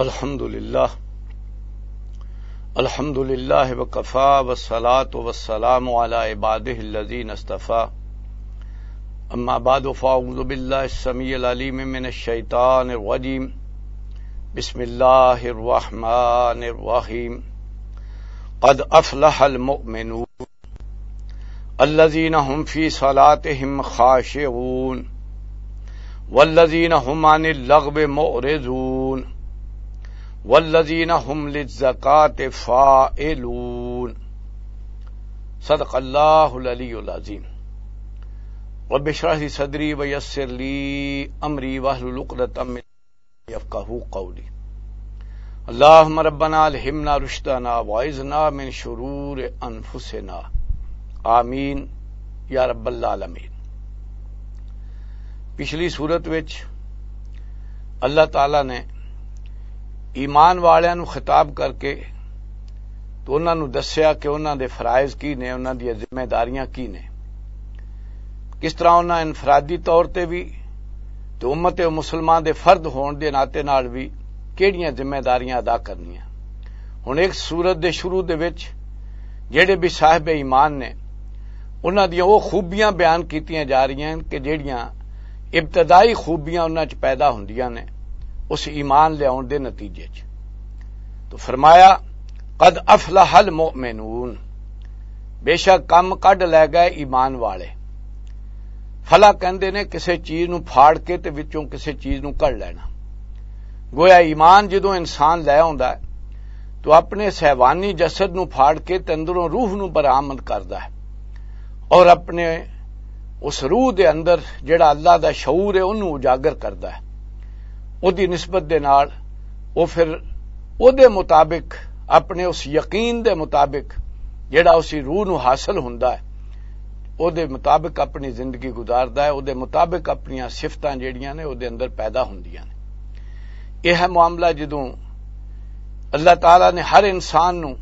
الحمدللہ وکفا والصلاة والسلام علی عبادہ الذین اصطفیٰ اما بعد فاعوذ باللہ السمیع العلیم من الشیطان الرجیم بسم اللہ الرحمن الرحیم قد افلح المؤمنون الذین هم فی صلاتهم خاشعون والذین هم عن اللغو معرضون والذین هم للزکاة فاعلون صدق اللہ العلی العظیم رب اشرح لی صدری ویسر لی امری واحلل عقدۃ من لسانی یفقہوا قولی اللہم ربنا الہمنا رشدنا واعذنا من شرور انفسنا آمین یا رب العالمین۔ پچھلی صورت وچ اللہ تعالی نے ایمان والوں نو خطاب کر کے تو انہاں نو دسیا کہ انہاں دے فرائض کی نے، انہاں دی ذمہ داریاں کی نے، کس طرح انہاں انفرادی طور تے بھی تو امت مسلمان دے فرد ہون دے ناطے نال بھی کیڑیاں ذمہ داریاں ادا کرنیاں۔ ہن ایک سورت دے شروع دے وچ جڑے بھی صاحب ایمان نے انہاں دیاں وہ خوبیاں بیان کیتیاں جا رہی ہیں کہ جڑیاں ابتدائی خوبیاں انہاں چ پیدا ہوندیاں نے اس ایمان لے آن دے نتیجے چ۔ تو فرمایا قد افلح المؤمنون، بے شک کم کڈ لے گئے ایمان والے۔ فلا کہندے نے کسے چیز نو پھاڑ کے تے وچوں کسے چیز نو کڈ لینا۔ گویا ایمان جدوں انسان لے آندا ہے تو اپنے حیوانی جسد نو پھاڑ کے تے اندروں روح نو برآمد کردا ہے اور اپنے اس روح دے اندر جڑا اللہ دا شعور ہے اونوں اجاگر کردا ہے۔ او دی نسبت دے نال او پھر او دے مطابق اپنے اس یقین دے مطابق جڑا اسی روح نو حاصل ہوندا ہے او دے مطابق اپنی زندگی گزاردا ہے، او دے مطابق اپنی صفتاں جڑیاں نے او دے اندر پیدا ہوندیاں نے۔ یہ ہے معاملہ جدوں اللہ تعالی نے ہر انسان نو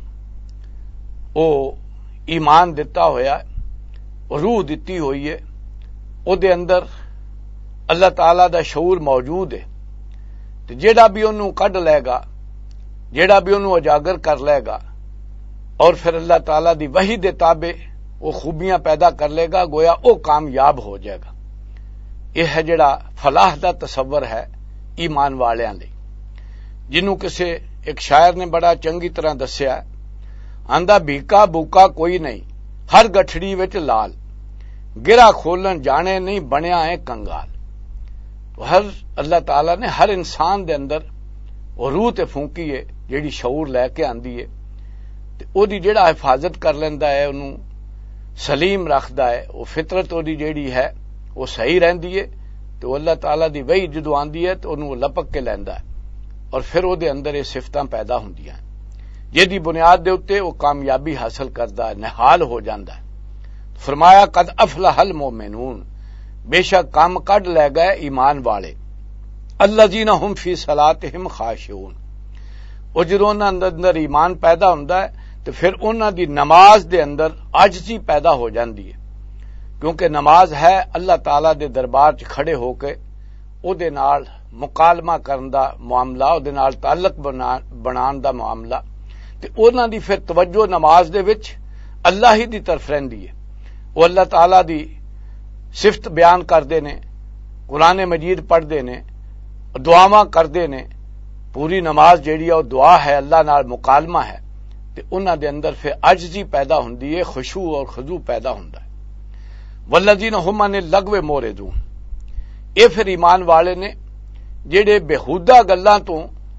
او ایمان دتا ہویا ہے، روح دتی ہوئی ہے، او دے اندر اللہ تعالی دا شعور موجود ہے، تے جیڑا بھی انہوں کڈ لے گا، جیڑا بھی انہوں اجاگر کر لے گا اور پھر اللہ تعالی دی وحی دے تابع وہ خوبیاں پیدا کر لے گا، گویا او کامیاب ہو جائے گا۔ یہ ہے جڑا فلاح دا تصور ہے ایمان والیاں لئی، جنوں کسے ایک شاعر نے بڑا چنگی طرح دسیا ہے، آندا بھیکا بوکا کوئی نہیں ہر گٹھڑی وچ لال، گرا کھولن جانے نہیں بنیا ہے کنگال۔ تو ہر اللہ تعالی نے ہر انسان دے اندر وہ روح تے پھونکی ہے جیڑی شعور لے کے آندی ہے تے او دی جڑا حفاظت کر لیندا ہے، انہوں سلیم رکھدا ہے، وہ فطرت او دی جیڑی ہے وہ صحیح رہندی ہے، تو اللہ تعالی دی وحی جدوں آندی ہے تو انہوں لپک کے لیندا ہے اور پھر او دے اندر یہ صفتاں پیدا ہوندیاں ہیں جدی بنیاد دے اوتے وہ کامیابی حاصل کردا ہے، نحال ہو جاندا ہے۔ فرمایا قد افلح المؤمنون، بے شک کام کڈ لے گئے ایمان والے، الذین هم فی صلاتهم خاشعون، او جدوں انہاں اندر ایمان پیدا ہوندا ہے تو پھر انہاں دی نماز دے اندر عاجزی پیدا ہو جاندی ہے، کیونکہ نماز ہے اللہ تعالی دے دربار چ کھڑے ہو کے او دے نال مکالمہ کرن دا معاملہ، او دے نال تعلق بنان دا معاملہ، تے انہاں دی پھر توجہ نماز دے وچ اللہ ہی دی طرف رہندی ہے۔ وہ اللہ تعالی دی صفت بیان کردے نے، قرآن مجید پڑھدے نے، دعاواں کردے نے، پوری نماز جیڑی ہے وہ دعا ہے، اللہ نال مکالمہ ہے، تے انہاں دے اندر پھر عجزی پیدا ہوندی ہے، خشوع اور خضوع پیدا ہوندا ہے۔ والذین هم عن اللغو معرضون، اے پھر ایمان والے نے جڑے بےہودہ گلاں تو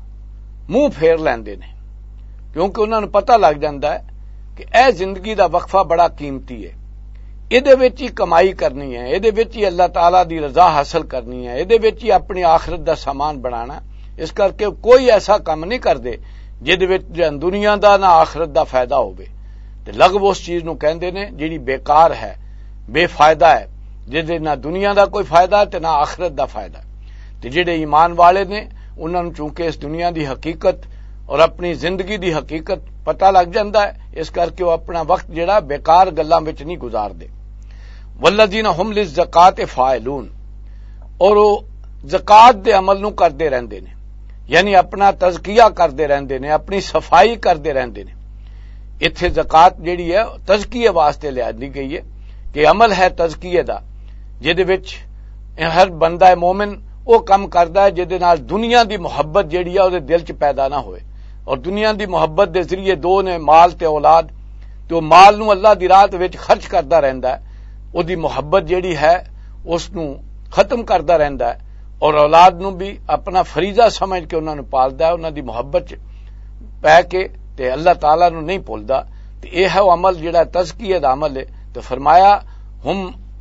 منہ پھیر لیندے نے، کیونکہ انہاں نوں پتہ لگ جاندا ہے کہ اے زندگی دا وقفہ بڑا قیمتی ہے، ایدے وچ ہی کمائی کرنی ہے، ایدے وچ ہی اللہ تعالی دی رضا حاصل کرنی ہے، ایدے وچ ہی اپنی آخرت دا سامان بنانا، اس کر کے کوئی ایسا کام نہیں کردے جدے وچ دنیا دا نہ آخرت دا فائدہ ہوے۔ تے لغو اس چیز نو کہندے نے جیڑی بیکار ہے، بے فائدہ ہے، جدے نہ دنیا دا کوئی فائدہ تے نہ آخرت دا فائدہ۔ تے جڑے ایمان والے نے انہاں نوں چونکہ اس دنیا دی حقیقت اور اپنی زندگی دی حقیقت پتہ لگ جاندا ہے، اس کر کے وہ اپنا وقت جڑا بیکار گلاں وچ نہیں گزار دے۔ والذین هم للزکاة فاعلون، اور وہ زکات دے عمل نو کردے رہندے نے، یعنی اپنا تزکیہ کرتے رہندے نے، اپنی صفائی کرتے رہندے نے۔ اتھے زکات جیڑی ہے تزکیے واسطے لیا گئی ہے کہ عمل ہے تزکیے دا، جہدے وچ ہر بندہ مومن وہ کم کردا ہے جہدے نال دنیا دی محبت جیڑی ہے وہ دل چ پیدا نہ ہوئے، اور دنیا دی محبت دے ذریعے دو نے مال تے اولاد، تو مال نو اللہ دی راہ وچ خرچ کردا رہندا ہے، او دی محبت جیڑی ہے اس نو ختم کردا رہندا ہے، اور اولاد نو بھی اپنا فریضہ سمجھ کے انہاں نو پالدا ہے، انہاں دی محبت پے کے تے اللہ تعالی نو نہیں بھولدا۔ تے اے ہے عمل جڑا تزکیہ دا عمل ہے۔ تو فرمایا ہم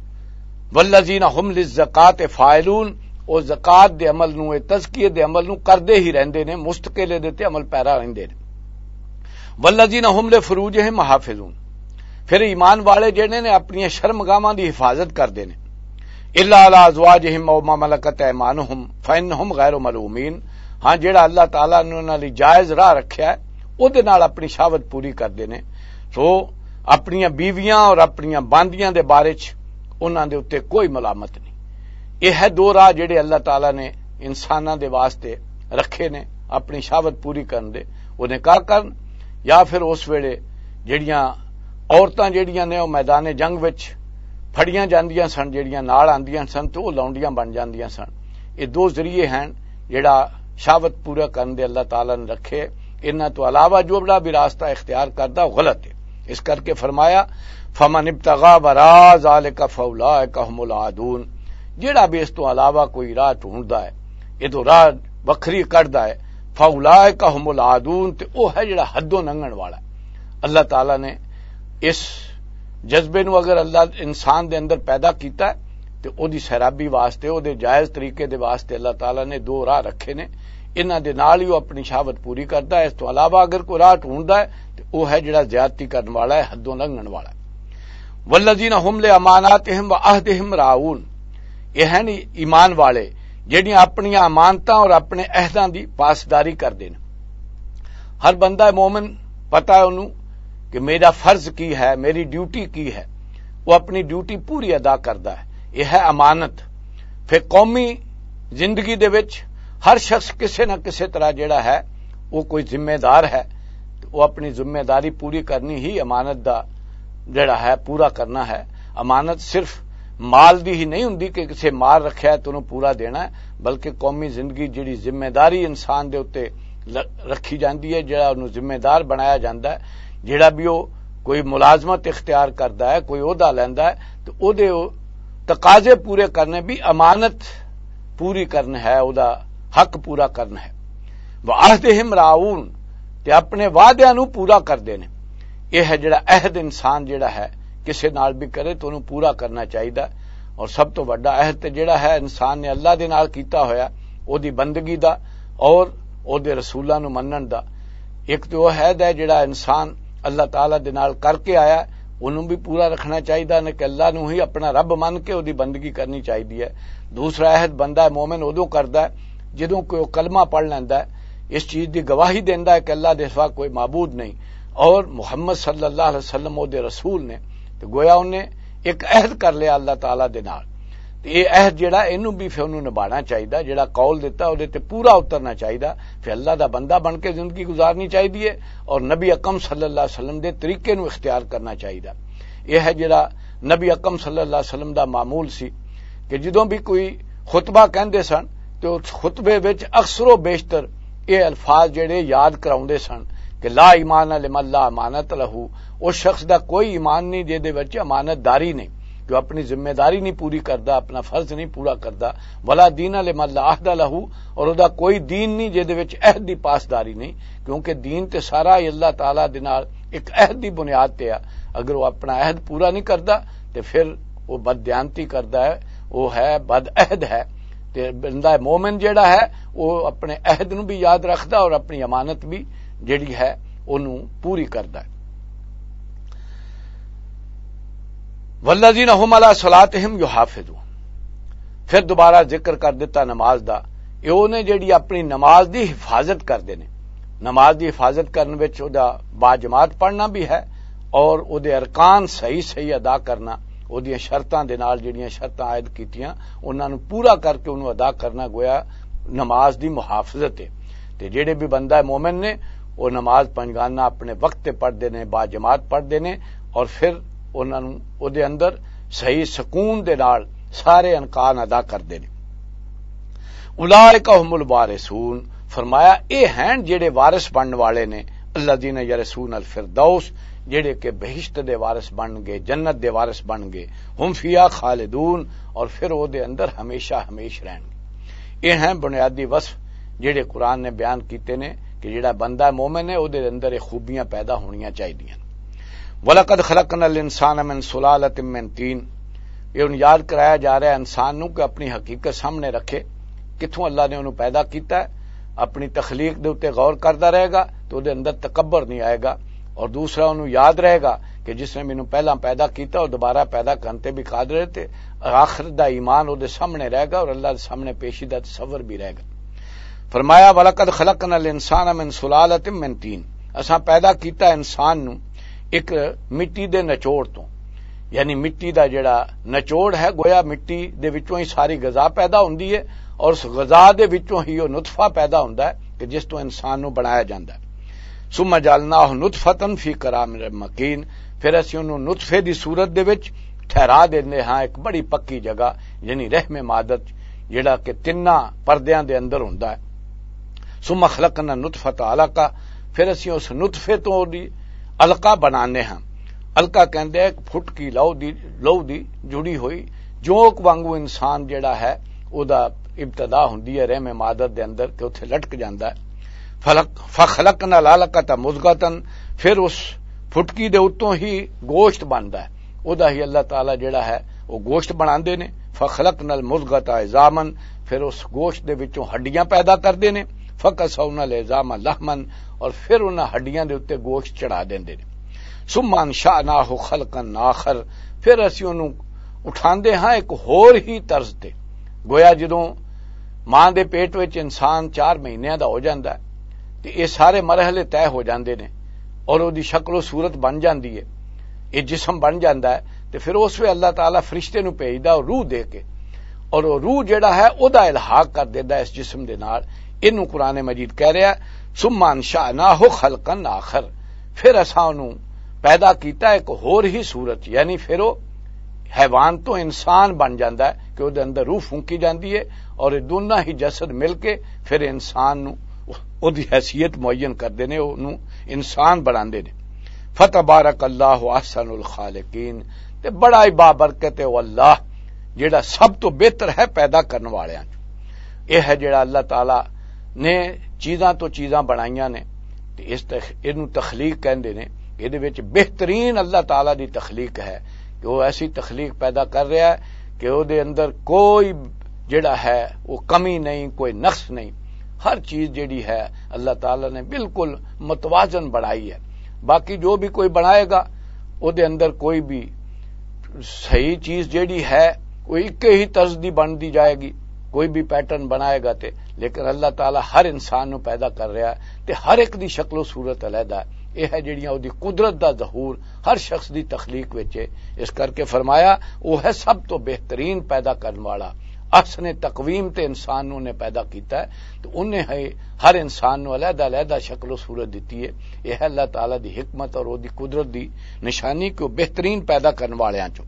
والذین ہم للزکات فاعلون، او زکات دے عمل نو، تزکیہ دے عمل نو کردے ہی رہندے نے، مستقل دے تے عمل پیرا رہندے نے۔ والذین ہم لفروجہم محافظون، پھر ایمان والے جڑے نے اپنی شرمگاہاں دی حفاظت کردے نے۔ الا علی ازواجہم او ما ملکت ایمانہم فانہم غیر ملومین، ہاں جڑا اللہ تعالی نے انہاں لئی جائز راہ رکھیا ہے او دے نال اپنی شہوت پوری کردے نے۔ سو اپنی بیویاں اور اپنی باندیاں دے بارے چ انہاں دے اوتے کوئی ملامت نہیں۔ یہ ہے دو راہ جڑے اللہ تعالی نے انساناں دے واسطے رکھے نے اپنی شہوت پوری کرن دے، او نکاح کرن، یا پھر اس ویلے جڑیاں عورتاں جڑیاں نے او میدان جنگ وچ پھڑیاں جاندیاں سن، جڑیاں نال آندیاں سن تو وہ لونڈیاں بن جاندیاں سن۔ یہ دو ذریعے ہیں جڑا شہوت پورا کرن دے اللہ تعالی نے رکھے، انہاں تو علاوہ جو بڑا بھی راستہ اختیار کردا وہ غلط ہے۔ اس کر کے فرمایا فمن ابتغى وراء ذلك فاولئک هم العادون، جڑا بھی اس تو علاوہ کوئی راہ ڈھونڈدا ہے، یہ تو راہ وکھری کڈدا ہے، فاولئک هم العادون، تے وہ ہے جڑا حدوں لنگھن والا ہے۔ اللہ تعالی نے اس جذبے نو اگر اللہ انسان دے اندر پیدا کیتا ہے تے او دی سیرابی واسطے، او دے جائز طریقے دے واسطے اللہ تعالی نے دو راہ رکھے نے، انہاں دے نال ہی وہ اپنی شہوت پوری کردا ہے۔ اس تو علاوہ اگر کوئی راہ ڈھونڈدا ہے تے او ہے جڑا زیادتی کرن والا ہے، حدوں لنگھن والا ہے۔ والذین هم لاماناتہم وعہدہم راعون، یہ ہیں ایمان والے جڑیاں اپنی امانتاں اور اپنے عہداں دی پاسداری کردے نے۔ ہر بندہ مومن پتہ ہے انہوں کہ میرا فرض کی ہے، میری ڈیوٹی کی ہے، وہ اپنی ڈیوٹی پوری ادا کردا ہے، یہ ہے امانت۔ پھر قومی زندگی دے وچ ہر شخص کسے نہ کسے طرح جڑا ہے وہ کوئی ذمہ دار ہے، وہ اپنی ذمہ داری پوری کرنی ہی امانت دا جڑا ہے پورا کرنا ہے۔ امانت صرف مال دی ہی نہیں ہوندی کہ کسے مال رکھیا ہے تو انہوں پورا دینا ہے، بلکہ قومی زندگی جڑی ذمہ داری انسان دے اوتے رکھی جاندی ہے، جڑا انہوں ذمہ دار بنایا جاندا ہے، جڑا بھی وہ کوئی ملازمت اختیار کردا ہے، کوئی عہدہ لیندا ہے، تو او دے تقاضے پورے کرنے بھی امانت پوری کرنا ہے، او دا حق پورا کرنا ہے۔ وعہدہم راعون، تے اپنے وعدیاں نو پورا کردے نے۔ یہ ہے جڑا عہد انسان جڑا ہے کسے نال بھی کرے تو انہوں پورا کرنا چاہیے، اور سب تو بڑا عہد تے جڑا ہے انسان نے اللہ دے نال کیتا ہویا او دی بندگی دا اور او دے رسولاں نو منن دا۔ ایک تو وہ عہد ہے جڑا انسان اللہ تعالی دے نال کر کے آیا انہوں بھی پورا رکھنا چاہیے نے کہ اللہ نو ہی اپنا رب من کے او دی بندگی کرنی چاہیے۔ دوسرا عہد بندہ مومن ادوں کردا ہے جدوں کوئی کلمہ پڑھ لیندا ہے، اس چیز دی گواہی دیندا ہے کہ اللہ دے سوا کوئی معبود نہیں، اور محمد صلی اللہ علیہ وسلم او دے رسول نے، تو گویا انہیں ایک عہد کر لیا اللہ تعالی دے نال۔ تے یہ عہد جڑا اینوں بھی پھر انہوں نبھانا چاہیے، جڑا قول دیتا او دے تے پورا اترنا چاہیے، پھر اللہ دا بندہ بن کے زندگی گزارنی چاہیے، اور نبی اکرم صلی اللہ علیہ وسلم دے طریقے نو اختیار کرنا چاہیے۔ یہ ہے جڑا نبی اکرم صلی اللہ علیہ وسلم دا معمول سی کہ جدوں بھی کوئی خطبہ کہندے سن تو خطبے وچ اکثر و بیشتر یہ الفاظ جڑے یاد کراؤندے سن کہ لا ایمان لمن لا امانت لہو، اس شخص دا کوئی ایمان نہیں جے دے وچ امانت داری نہیں، جو اپنی ذمہ داری نہیں پوری کردا، اپنا فرض نہیں پورا کردا، ولا دین لمن لا عہد لہو، اور او دا کوئی دین نہیں جے دے وچ عہد دی پاسداری نہیں، کیونکہ دین تے سارا اللہ تعالی دے نال ایک عہد دی بنیاد تے ہے۔ اگر وہ اپنا عہد پورا نہیں کردا تے پھر وہ بددیانتی کردا ہے، وہ ہے بد عہد ہے۔ تے بندہ مومن جیڑا ہے وہ اپنے عہد نو بھی یاد رکھدا اور اپنی امانت بھی جیڑی ہے انہوں پوری کردا ہے۔ والذین هم علی صلاتہم یحافظون، پھر دوبارہ ذکر کر دیتا نماز دا، یہ انہیں جیڑی اپنی نماز دی حفاظت کردے نے۔ نماز دی حفاظت کرنے وچ او دا باجماعت پڑھنا بھی ہے، اور او دے ارکان صحیح ادا کرنا، او دی شرطاں دے نال جڑیاں شرطاں عائد کیتیاں انہاں نو پورا کر کے انہوں ادا کرنا گویا نماز دی محافظت ہے۔ تے جڑے بھی بندہ مومن نے وہ نماز پنجگانہ اپنے وقت تے پڑھتے ہیں، با جماعت پڑھتے ہیں، اور پھر انہاں نوں او دے اندر صحیح سکون دے نال سارے انکان ادا کرتے ہیں۔ اولئک هم الوارثون، فرمایا اے ہیں جڑے وارث بننے والے نے، الذین یرثون الفردوس، جڑے کہ بہشت دے وارث بن گئے، جنت دے وارث بن گئے، ہم فیہا خالدون، اور پھر او دے اندر ہمیشہ ہمیش رہن گے۔ یہ ہیں بنیادی وصف جڑے قرآن نے بیان کیتے نے کہ جڑا بندہ مومن ہے او دے اندر خوبیاں پیدا ہونیاں چاہیے۔ وَلَقَدْ خَلَقْنَا الْإِنسَانَ مِنْ سُلَالَةٍ مِّن طِينٍ، یہ ان یاد کرایا جا رہا ہے انسان نو کہ اپنی حقیقت سامنے رکھے، کتھوں اللہ نے انہوں پیدا کیتا ہے، اپنی تخلیق دے اوتے غور کرتا رہے گا تو دے اندر تکبر نہیں آئے گا، اور دوسرا انہوں یاد رہے گا کہ جس نے مینوں پہلا پیدا کیتا اور دوبارہ پیدا کرتے بھی قادر ہے، تے آخر دا ایمان او دے سامنے رہے گا اور اللہ دے سامنے پیشیدہ تصور بھی رہے گا۔ فرمایا وَلَقَدْ خَلَقْنَا الْإِنسَانَ مِنْ سُلَالَةٍ مِّن طِينٍ، اساں پیدا کیتا انسان نو ایک مٹی دے نچوڑ تو، یعنی مٹی دا جڑا نچوڑ ہے گویا مٹی دے وچوں ہی ساری غذا پیدا ہوندی ہے، اور اس غذا دے وچوں ہی وہ نطفہ پیدا ہوندا ہے کہ جس تو انسان نو بنایا جاندا ہے۔ ثم جعلناہ نطفۃ فی قرار مکین، پھر اسی انہوں نطفے دی صورت دے وچ ٹھہرا دیندے ہاں ایک بڑی پکی جگہ، یعنی رحم مادت جڑا کہ تناں پردیاں دے اندر ہوندا ہے۔ ثم خلقنا نطفۃ علقہ، پھر اسی اس نطفے تو دی علقہ بنانے ہاں۔ علقہ کہندے ایک پھٹ کی لو دی جڑی ہوئی جوک وانگو انسان جڑا ہے او دا ابتدا ہوندی ہے رحم مادت دے اندر کہ اتھے لٹک جاندا ہے۔ فخلقنا العلقۃ مضغۃ، پھر اس پھٹکی دے اتوں ہی گوشت بندا ہے، او دا ہی اللہ تعالی جڑا ہے وہ گوشت بناندے نے۔ فخلقنا المضغۃ عظاما، پھر اس گوشت دے وچوں ہڈیاں پیدا کردے نے۔ فکسونا العظام لحما، اور پھر انہاں ہڈیاں دے اوتے گوشت چڑھا دیندے نے۔ ثم انشأناہ خلقا آخر، پھر اسی انہوں اٹھاندے ہاں ایک ہور ہی طرز تے، گویا جدوں ماں دے پیٹ وچ انسان 4 مہینیاں دا ہو جاندا ہے تے یہ سارے مرحلے طے ہو جاندے نے اور او دی شکل و صورت بن جاندی ہے، یہ جسم بن جاندا ہے، تے پھر اس وے اللہ تعالی فرشتے نو بھیجدا اور روح دے کے، اور وہ روح جڑا ہے او دا الحاق کر دیندا اس جسم دے نال۔ اینو قرآن مجید کہہ رہا ہے ثم انشأناہ خلقا آخر، پھر اساں انہوں پیدا کیتا ایک ہور ہی صورت، یعنی پھر وہ حیوان تو انسان بن جاندا ہے کہ وہ دے اندر روح پھونکی جاندی ہے، اور یہ دونوں ہی جسد مل کے پھر انسان نو او دی حیثیت معین کردے نے، انہوں انسان بناندے نے۔ فتبارک اللہ احسن الخالقین، تے بڑا ہی بابرکت ہے وہ اللہ جڑا سب تو بہتر ہے پیدا کرنے والیاں۔ یہ ہے جڑا اللہ تعالی نے چیزاں تو چیزاں بنائیاں نے، تے اس اینو تخلیق کہندے نے۔ یہ بہترین اللہ تعالی دی تخلیق ہے کہ وہ ایسی تخلیق پیدا کر رہا ہے کہ وہ دے اندر کوئی جڑا ہے وہ کمی نہیں، کوئی نقص نہیں، ہر چیز جڑی ہے اللہ تعالی نے بالکل متوازن بنائی ہے۔ باقی جو بھی کوئی بنائے گا وہ دے اندر کوئی بھی صحیح چیز جڑی ہے وہ ایک ہی طرز دی بن دی جائے گی، کوئی بھی پیٹرن بنائے گا تے، لیکن اللہ تعالی ہر انسان نو پیدا کر رہا ہے تے ہر ایک دی شکل و صورت علیحدہ ہے۔ یہ ہے جڑیاں دی قدرت دا ظہور ہر شخص دی تخلیق وچ ہے، اس کر کے فرمایا وہ ہے سب تو بہترین پیدا کرنے والا۔ احسن تقویم تے انسان نو نے پیدا کیتا ہے تو انہیں ہر انسان نو علیحدہ علیحدہ شکل و صورت دیتی ہے۔ یہ ہے اللہ تعالی دی حکمت اور وہ دی قدرت دی نشانی کہ وہ بہترین پیدا کرنے والیاں چوں۔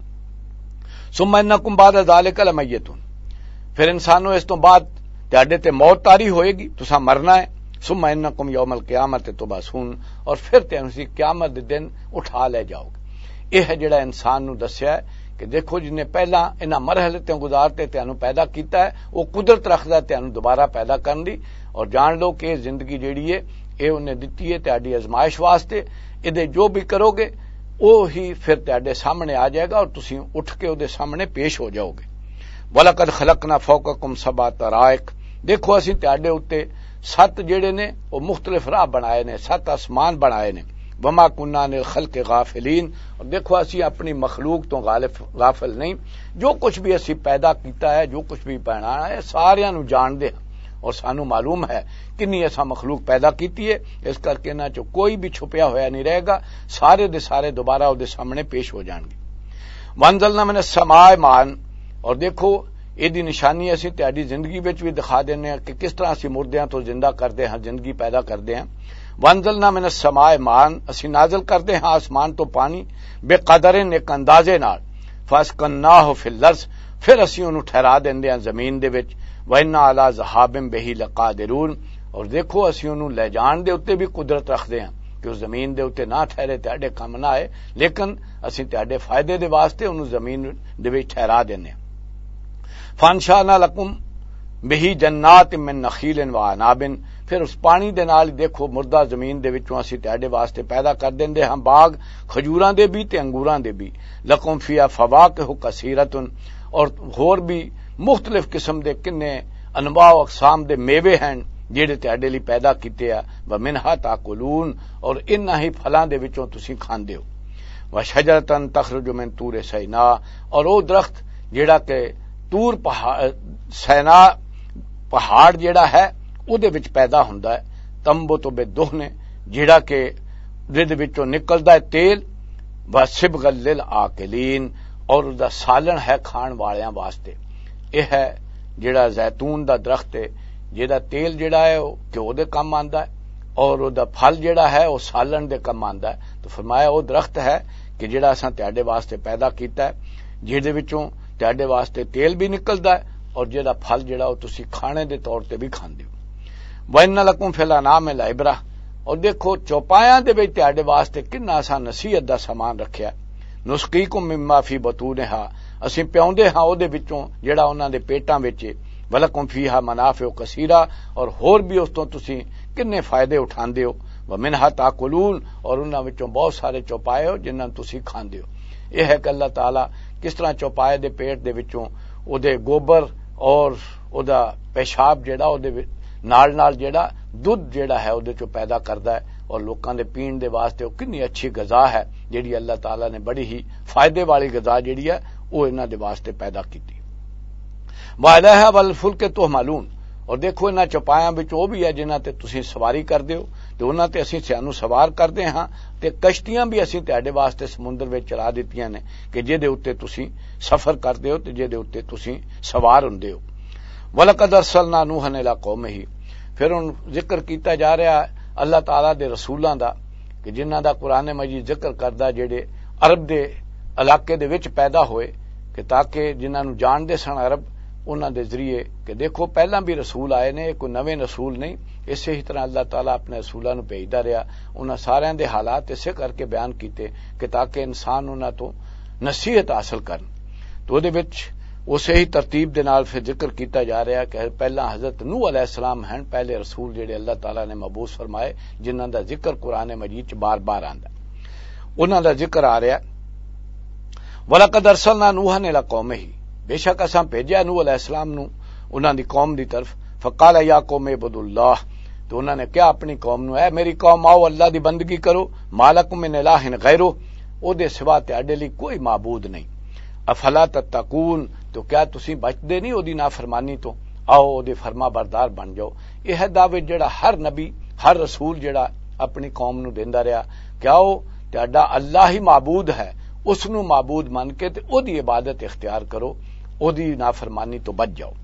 ثم انکم بعد ذالک لمیتون، پھر انسانوں اس تو بعد تہاڈے تے موت طاری ہوئے گی، تساں مرنا ہے۔ ثم انکم یوم القیامت تبعثون، اور پھر تسی قیامت دے دن اٹھا لے جاؤ گے۔ یہ ہے جڑا انسان نو دسیا ہے کہ دیکھو جن نے پہلا انہاں مرحلے تے گزارتے تینوں پیدا کیتا ہے، وہ قدرت رکھدا ہے تینوں دوبارہ پیدا کرن دی، اور جان لو کہ زندگی جیڑی ہے اے انہیں دتی ہے تہاڈی آزمائش واسطے، اے جو بھی کرو گے وہ ہی پھر تہاڈے سامنے آ جائے گا اور تسی اٹھ کے او دے سامنے پیش ہو جاؤ گے۔ وَلَقَدْ خَلَقْنَا فَوْقَكُمْ سَبْعَ طَرَائِقَ، دیکھو اسی تہاڈے اوتے 7 جڑے نے وہ مختلف راہ بنائے نے، 7 آسمان بنائے نے۔ وما كنا عن الخلق غافلین، اور دیکھو اسی اپنی مخلوق تو غافل نہیں، جو کچھ بھی اسی پیدا کیتا ہے، جو کچھ بھی بنایا ہے ساریاں نو جان دے اور سانو معلوم ہے کنی ایسا مخلوق پیدا کیتی ہے، اس کر کے نہ کوئی بھی چھپیا ہوا نہیں رہے گا، سارے دے سارے دوبارہ وہ دے سامنے پیش ہو جان گے۔ وانزلنا من السماء ماء، اور دیکھو یہ نشانی اسی تہاڈی زندگی وچ بھی دکھا دینے ہیں کہ کس طرح اسی مردیاں تو زندہ کردے ہیں، زندگی پیدا کردے ہیں۔ وانزلنا من السماء ماء، اسی نازل کردے ہیں آسمان تو پانی، بے قدر ایک اندازے نال، فاسکناہ فی الارض، پھر اسی انہوں ٹھہرا دیندے ہیں زمین دے وچ، وَإِنَّا عَلَىٰ ذَهَابٍ بِهِ لَقَادِرُونَ، اور دیکھو اسی انہوں لے جان دے اتے بھی قدرت رکھدے ہیں کہ اس زمین دے اتے نہ ٹھہرے، تہاڈے کم نہ آئے، لیکن اسی تہاڈے فائدے دے واسطے انہوں زمین دے وچ ٹھہرا دینے ہیں۔ فَأَنشَأْنَا لَكُمْ بِهِ جَنَّاتٍ مِّن نَخِيلٍ وَأَعْنَابٍ، پھر اس پانی دے نال دیکھو مردہ زمین دے وچوں اسی تہاڈے واسطے پیدا کر دیندے ہاں باغ کھجوراں دے بھی تے انگوراں دے بھی، لَكُمْ فِيهَا فَوَاكِهُ كَثِيرَةٌ، اور ہور بھی مختلف قسم دے کنے انواع و اقسام دے میوے ہیں جہڑے تہاڈے لئی پیدا کیتے آ، وَمِنْهَا تَأْكُلُونَ، اور انہاں ہی پھلاں دے وچوں تسی کھاندے ہو، وَشَجَرَةً تَخْرُجُ مِن طُورِ سِینَاء، اور وہ درخت جہڑا کہ طور سینا پہاڑ جہڑا ہے او دے وچ پیدا ہوندا ہے، تنبت بالدہن، جہڑا کہ دے وچوں نکلدا ہے تیل، وَصِبْغًا لِلْعَاقِلِينَ، اور اس دا سالن ہے کھان والیاں واسطے۔ یہ ہے جہڑا زیتون دا درخت ہے، جہدا تیل جہڑا ہے وہ گھیو دے کم آندا ہے، اور او دا پھل جہڑا ہے وہ سالن دے کم آندا ہے۔ تو فرمایا وہ درخت ہے کہ جہڑا اساں تہاڈے واسطے پیدا کیتا ہے، جہدے وچوں تہاڈے واسطے تیل بھی نکلدا ہے، اور جہڑا پھل جہڑا وہ تسی کھانے دے طور تے بھی کھاندے ہو۔ وَإِنَّ لَكُمْ فِي الْأَنْعَامِ لَعِبْرَةً، اور دیکھو چوپایاں دے وچ تہاڈے واسطے کنا اساں نصیحت دا سامان رکھیا ہے۔ نُسْقِيكُم مِّمَّا فِي بُطُونِهَا، اسی پیاؤندے ہاں او دے وچوں جہڑا انہاں دے پیٹاں وچ، وَلَكُمْ فِيهَا مَنَافِعُ كَثِيرَةٌ، اور ہور بھی اس تو تسی کنے فائدے اٹھاندے ہو، وَمِنْهَا تَأْكُلُونَ، اور انہاں وچوں بہت سارے چوپائے ہو جنہاں تسی کھاندے ہو۔ یہ ہے کہ اللہ تعالیٰ کس طرح چوپائے دے پیٹ دے وچوں او دے گوبر اور او دا پیشاب جہڑا او دے نال نال جہڑا دودھ جہڑا ہے او دے چوں پیدا کردا ہے، اور لوکاں دے پین دے واسطے او کنی اچھی غذا ہے جہڑی اللہ تعالیٰ نے بڑی ہی فائدے والی غذا جہڑی ہے وہ انہاں دے واسطے پیدا کیتی۔ وَعَلَيْهَا وَالْفُلْكِ تُحْمَلُونَ، اور دیکھو انہاں چوپایاں وچ وہ بھی ہے جنہاں تے تسی سواری کردے ہو، تے انہاں تے اسی سانو سوار کردے ہاں، تے کشتیاں بھی اسی تہاڈے واسطے سمندر وچ چلا دتیاں نے کہ جہدے اوتے تسی سفر کردے ہو تے جہدے اوتے تسی سوار ہوندے ہو۔ وَلَقَدْ أَرْسَلْنَا نُوحًا إِلَىٰ قَوْمِهِ، پھر ان ذکر کیتا جا رہا ہے اللہ تعالیٰ دے رسولاں دا کہ جنہاں دا قرآن مجید ذکر کردا جڑے عرب دے علاقے دے وچ پیدا ہوئے، کہ تاکہ جنہاں نو جان دے سن عرب انہاں دے ذریعے کہ دیکھو پہلاں بھی رسول آئے نے، کوئی نویں رسول نہیں، اسی ہی طرح اللہ تعالیٰ اپنے رسولاں نو بھیجدا رہا، انہاں ساریاں دے حالات اسے کر کے بیان کیتے کہ تاکہ انسان انہاں تو نصیحت حاصل کرن۔ تو دے وچ اسی ہی ترتیب دے نال پھر ذکر کیتا جا رہا ہے کہ پہلا حضرت نوح علیہ السلام ہیں پہلے رسول جڑے اللہ تعالیٰ نے مبعوث فرمائے، جنہاں دا ذکر قرآن مجید چ بار بار آندا، انہاں دا ذکر آ رہا ہے۔ وَلَقَدْ أَرْسَلْنَا نُوحًا إِلَىٰ قَوْمِهِ، بے شک اساں بھیجیا نوح علیہ السلام نو انہاں دی قوم دی طرف، فقال یا قوم اعبدوا اللہ، تو انہوں نے کیا اپنی قوم نو، اے میری قوم آؤ اللہ دی بندگی کرو، ما لکم من الہ غیرہ، او دے سوا تہاڈے لئی کوئی معبود نہیں، افلا تتقون، تو کیا تسی بچدے نہیں او دی نافرمانی تو، آؤ او دے فرما بردار بن جاؤ۔ یہ ہے دعوت جڑا ہر نبی ہر رسول جڑا اپنی قوم نو دیندا رہا کہ آؤ تہاڈا اللہ ہی معبود ہے، اس نو معبود من کے تے او دی عبادت اختیار کرو، او دی نافرمانی تو بچ جاؤ۔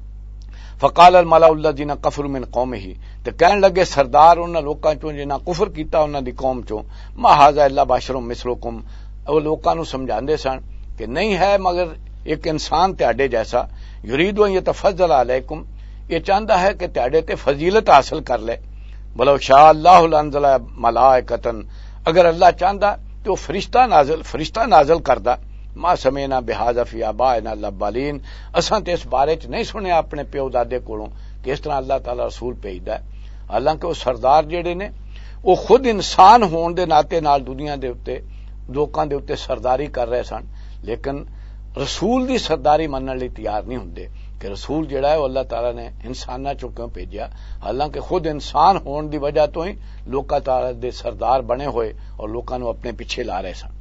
فقال الملأ الذين كفروا من قومه، تے کہن لگے سردار انہاں لوکاں چوں جنہاں کفر کیتا انہاں دی قوم چوں، ما ھذا الا بشر مثلکم، او لوکاں نو سمجھاندے سن کہ نہیں ہے مگر ایک انسان تہاڈے جیسا، یرید ان یتفضل علیکم، یہ چاہتا ہے کہ تہاڈے تے فضیلت حاصل کر لے، ولو شاء اللہ لانزل ملائکۃ، اگر اللہ چاہتا تو فرشتہ نازل کردا، ما سمعنا بہذا فی آبائنا الاولین، اساں تے اس بارے چ نہیں سنیا اپنے پیو دادے کولوں کہ اس طرح اللہ تعالی رسول بھیجدا ہے۔ حالانکہ وہ سردار جڑے نے وہ خود انسان ہون دے ناطے نال دنیا دے اوتے لوکاں دے اوتے سرداری کر رہے سن، لیکن رسول دی سرداری منن لئی تیار نہیں ہوندے کہ رسول جڑا ہے وہ اللہ تعالی نے انساناں چوں کیوں بھیجیا، حالانکہ خود انسان ہون دی وجہ تو ہی لوکاں تعالی دے سردار بنے ہوئے اور لوکاں نو اپنے پیچھے لا رہے سن۔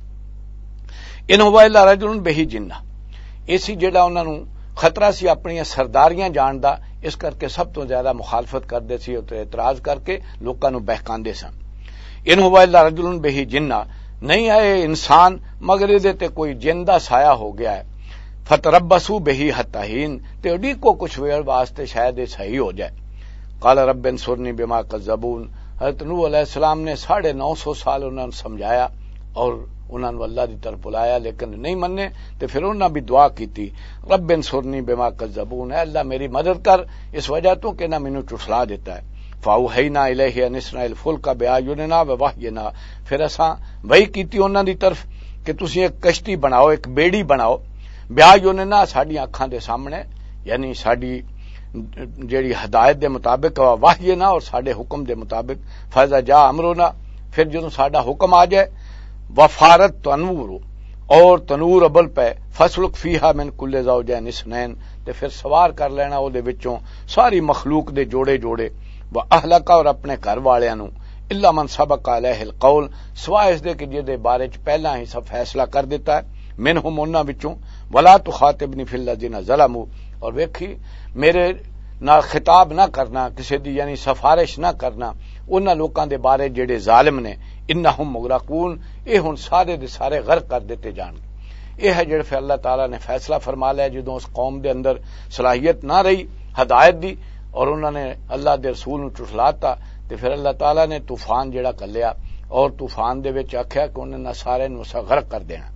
ان هو الا رجل به جنہ، اسی جڑا انہاں نو خطرہ سی اپنی سرداریاں جان دا، اس کر کے سب تو زیادہ مخالفت کردے سی تے اعتراض کر کے لوکاں نو بہکاندے سن۔ ان هو الا رجل به جنہ، نہیں ہے انسان مگر دے تے کوئی جن دا سایہ ہو گیا ہے، فتربصوا به حتی حین، تے اڈیکو کچھ ویل واسطے شاید یہ صحیح ہو جائے۔ قال رب انصرنی بما کذبون، حضرت نوح علیہ السلام نے 950 سال انہوں نے سمجھایا اور انہوں نے اللہ دی طرف بلایا لیکن نہیں مننے، تو پھر انہوں نے بھی دعا کی تھی رب انصرنی بما کذبون، اے اللہ میری مدد کر اس وجہ تو کہ نہ مینوں ٹھٹلا دیتا ہے۔ فاوحینا الیہ ان اصنع الفلک باعیننا ووحینا، پھر اساں وحی کیتی انہاں دی طرف کہ تسی ایک کشتی بناؤ، ایک بیڑی بناؤ، باعیننا ساڈی اکھاں دے سامنے، یعنی ساڈی جیڑی ہدایت دے مطابق، وحینا اور ساڈے حکم دے مطابق، فاذا جاء امرنا، پھر جدوں ساڈا حکم آ جائے، وفارت تنور، اور تنور ابل پے، فسلک فیہا من کل زوجین اثنین، تے پھر سوار کر لینا او دے وچوں ساری مخلوق دے جوڑے جوڑے، واہلک، اور اپنے گھر والیاں نو، الا من سبق علیہ القول، سوائے اس دے کہ جدے بارے چ پہلا ہی سب فیصلہ کر دیتا ہے، منہم انہاں وچوں، ولا تخاطبنی فی الذین ظلموا، اور ویکھی میرے نہ خطاب نہ کرنا کسی دی، یعنی سفارش نہ کرنا انہاں لوکاں دے بارے جڑے ظالم نے، انہم مغرقون، اے ہن سارے دے سارے غرق کر دیتے جان گے۔ یہ ہے جڑے پھر اللہ تعالیٰ نے فیصلہ فرما لیا جدوں اس قوم دے اندر صلاحیت نہ رہی ہدایت دی اور انہوں نے اللہ دے رسول نو ٹھٹلاتا، تے پھر اللہ تعالیٰ نے طوفان جڑا کلیا اور طوفان دے وچ آکھیا کہ انہاں نے سارے نو غرق کر دینا۔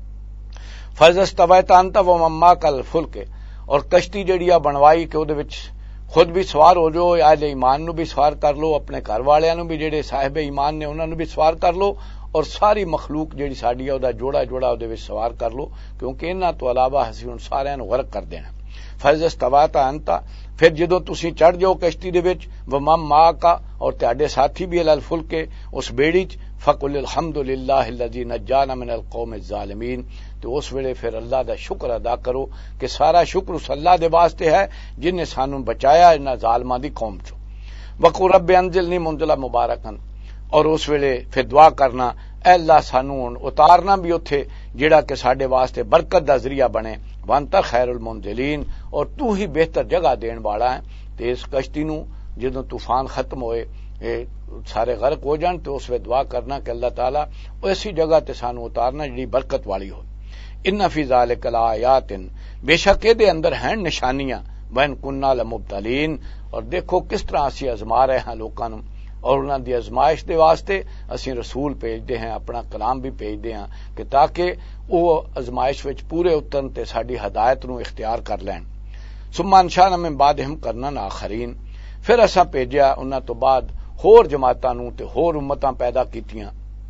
فاذا استویت انت ومن معک الفلک، اور کشتی جڑی بنوائی کہ او دے وچ خود بھی سوار ہو جاؤ، اہل ایمان نو بھی سوار کر لو، اپنے گھر والیاں نو بھی جڑے صاحب ایمان نے انہاں نو بھی سوار کر لو، اور ساری مخلوق جڑی ساڈی او دا جوڑا جوڑا او دے وچ سوار کر لو، کیونکہ انہاں تو علاوہ ہسی ہن سارے نو غرق کر دینا۔ فاذا استویت انت، پھر جدوں تسی چڑھ جاؤ کشتی دے وچ، ومن معک، اور تہاڈے ساتھی بھی علی الفلک اس بیڑی چ، فقل الحمد للہ الذی نجانا من القوم الظالمین، تو اس ویلے پھر اللہ دا شکر ادا کرو کہ سارا شکر اس اللہ دے واسطے ہے جن نے سانوں بچایا انہاں ظالماں دی قوم چوں۔ وقل رب انزلنی منزلا مبارکن، اور اس ویلے پھر دعا کرنا اے اللہ سانوں اتارنا بھی اوتھے جڑا کہ ساڈے واسطے برکت دا ذریعہ بنے، وانت خیر المنزلین، اور تو ہی بہتر جگہ دین والا ہے۔ تے اس کشتی نو جدوں طوفان ختم ہوئے سارے غرق ہو جان تو اس وقت دعا کرنا کہ اللہ تعالیٰ ایسی جگہ تے سانو اتارنا جڑی برکت والی ہو۔ ان فی ذلک لآیات، بے شک دے اندر ہیں نشانیاں، وَإِن كُنَّا لَمُبْتَلِينَ، اور دیکھو کس طرح اسی آزما رہے ہیں لوکاں نوں، اور انہاں دی آزمائش دے واسطے اسی رسول بھیجدے ہیں، اپنا کلام بھی بھیجدے ہیں کہ تاکہ وہ آزمائش وچ پورے اترن تے ساڈی ہدایت نو اختیار کر لین۔ ثم انشأنا من بعدہم قرنًا آخرین، پھر اساں بھیجیا انہاں تو بعد ہور جماعتاں نوں تے ہور امتاں پیدا کیتیاں،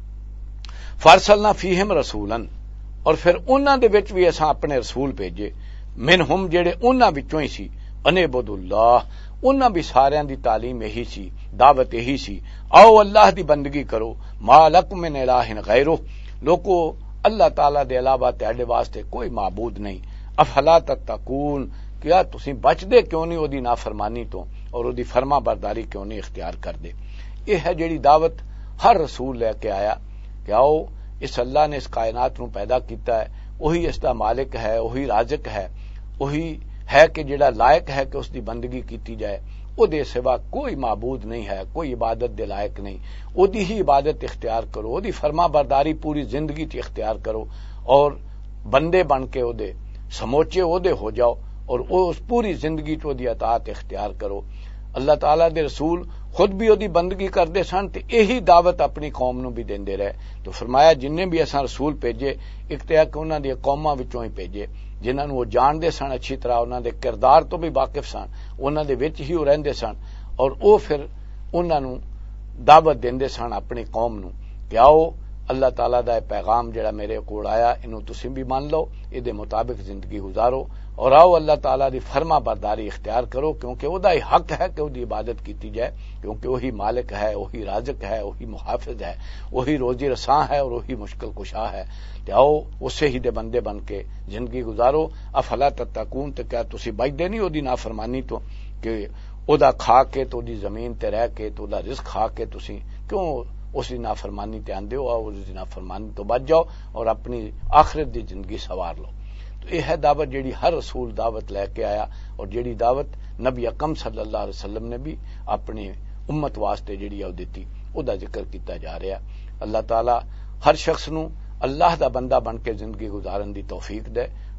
فارسلنا فیہم رسولاً، اور پھر انہاں دے وچ بھی اساں اپنے رسول بھیجے، منہم جڑے انہاں وچوں ہی سی، انعبد اللہ، انہاں بھی ساریاں دی تعلیم یہی سی، دعوت یہی سی، آؤ اللہ دی بندگی کرو، ما لکم من الہ غیرہ، لوکو اللہ تعالیٰ دے علاوہ تہاڈے واسطے کوئی معبود نہیں، افلا تتقون، کیا تسی بچدے کیوں نہیں اودی نافرمانی تو اور اودی فرما برداری کیوں نہیں اختیار کر دے۔ یہ ہے جڑی دعوت ہر رسول لے کے آیا کہ آؤ اس اللہ نے اس کائنات نو پیدا کیتا ہے، وہی اس دا مالک ہے، وہی رازق ہے، وہی ہے کہ جڑا لائق ہے کہ اس دی بندگی کیتی جائے، او دے سوا کوئی معبود نہیں ہے، کوئی عبادت دے لائق نہیں، او دی ہی عبادت اختیار کرو، او دی فرما برداری پوری زندگی تے اختیار کرو، اور بندے بن کے او دے سموچے او دے ہو جاؤ، اور اس پوری زندگی تو دی اطاعت اختیار کرو۔ اللہ تعالیٰ دے رسول خود بھی او دی بندگی کردے سن تے یہی دعوت اپنی قوم نو بھی دیندے رہے، تو فرمایا جننے بھی اساں رسول بھیجے ایک تے کہ انہاں دی قوماں وچوں ہی بھیجے جنہاں نو وہ جاندے سن اچھی طرح، انہاں دے کردار تو بھی واقف سن، انہاں دے وچ ہی وہ رہندے سن، اور او پھر انہاں نو دعوت دیندے سن اپنی قوم نو کہ آؤ اللہ تعالیٰ دا پیغام جڑا میرے کول آیا انہوں تسی بھی مان لو، اے دے مطابق زندگی گزارو، اور آؤ اللہ تعالیٰ دی فرما برداری اختیار کرو، کیونکہ او دا ہی حق ہے کہ او دی عبادت کیتی جائے، کیونکہ وہی مالک ہے، وہی رازق ہے، وہی محافظ ہے، وہی روزی رساں ہے اور وہی مشکل کشا ہے، تے آؤ اسے ہی دے بندے بن کے زندگی گزارو۔ افلا تتقون، تے کیا تسی بچدے نہیں او دی نافرمانی تو کہ او دا کھا کے تو دی زمین تے رہ کے تو دا رزق کھا کے تسی کیوں اس دی نافرمانی تے آندے ہو، اور اس دی نافرمانی تو بچ جاؤ اور اپنی آخرت دی زندگی سوار لو۔ تو یہ ہے دعوت جیڑی ہر رسول دعوت لے کے آیا، اور جیڑی دعوت نبی اکرم صلی اللہ علیہ وسلم نے بھی اپنی امت واسطے جیڑی او دیتی، او دا ذکر کیتا جا رہا۔ اللہ تعالی ہر شخص نو اللہ دا بندہ بن کے زندگی گزارن دی توفیق دے،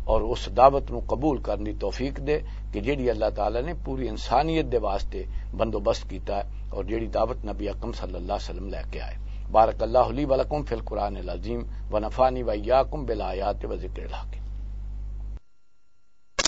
اور اس دعوت نو قبول کرنے دی توفیق دے کہ جیڑی اللہ تعالی نے پوری انسانیت دے واسطے بندوبست کیتا ہے اور جیڑی دعوت نبی اکرم صلی اللہ علیہ وسلم لے کے آئے۔ بارک اللہ لی ولکم فی القرآن العظیم ونفعنی وایاکم بالآیات و ذکر الحکیم۔